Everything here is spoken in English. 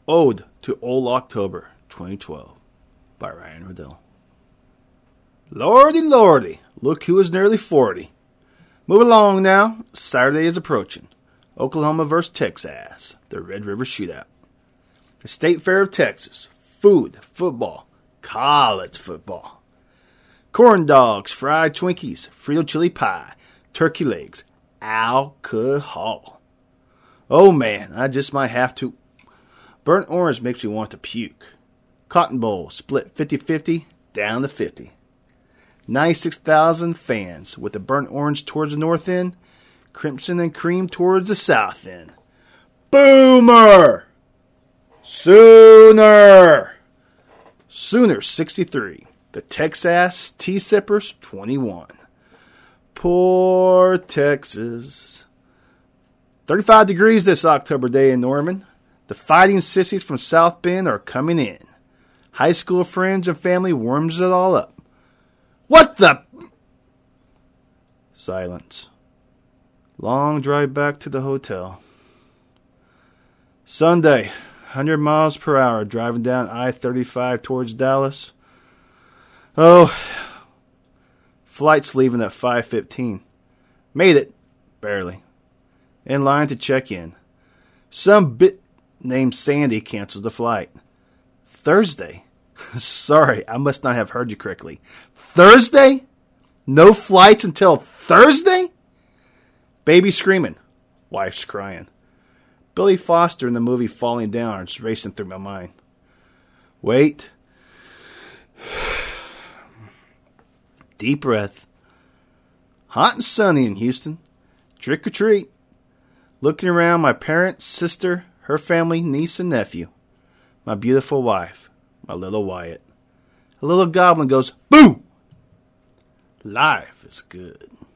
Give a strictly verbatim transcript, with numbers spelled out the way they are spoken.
Ode to Old October, twenty twelve, by Ryan Riddell. Lordy, lordy, look who is nearly forty. Move along now, Saturday is approaching. Oklahoma versus Texas, the Red River Shootout. The State Fair of Texas, food, football, college football. Corn dogs, fried Twinkies, Frito chili pie, turkey legs, alcohol. Oh man, I just might have to. Burnt orange makes me want to puke. Cotton Bowl split fifty-fifty down to fifty. ninety-six thousand fans with the burnt orange towards the north end, crimson and cream towards the south end. Boomer! Sooner! Sooner sixty-three. The Texas Tea-Sippers twenty-one. Poor Texas. thirty-five degrees this October day in Norman. The Fighting Sissies from South Bend are coming in. High school friends and family warms it all up. What the? Silence. Long drive back to the hotel. Sunday, one hundred miles per hour, driving down I thirty-five towards Dallas. Oh, flight's leaving at five fifteen. Made it, barely. In line to check in. Some bit named Sandy cancels the flight. Thursday? Sorry, I must not have heard you correctly. Thursday? No flights until Thursday? Baby screaming. Wife's crying. Billy Foster in the movie Falling Down is racing through my mind. Wait. Deep breath. Hot and sunny in Houston. Trick or treat. Looking around my parents, sister, her family, niece, and nephew. My beautiful wife, my little Wyatt. A little goblin goes, boo! Life is good.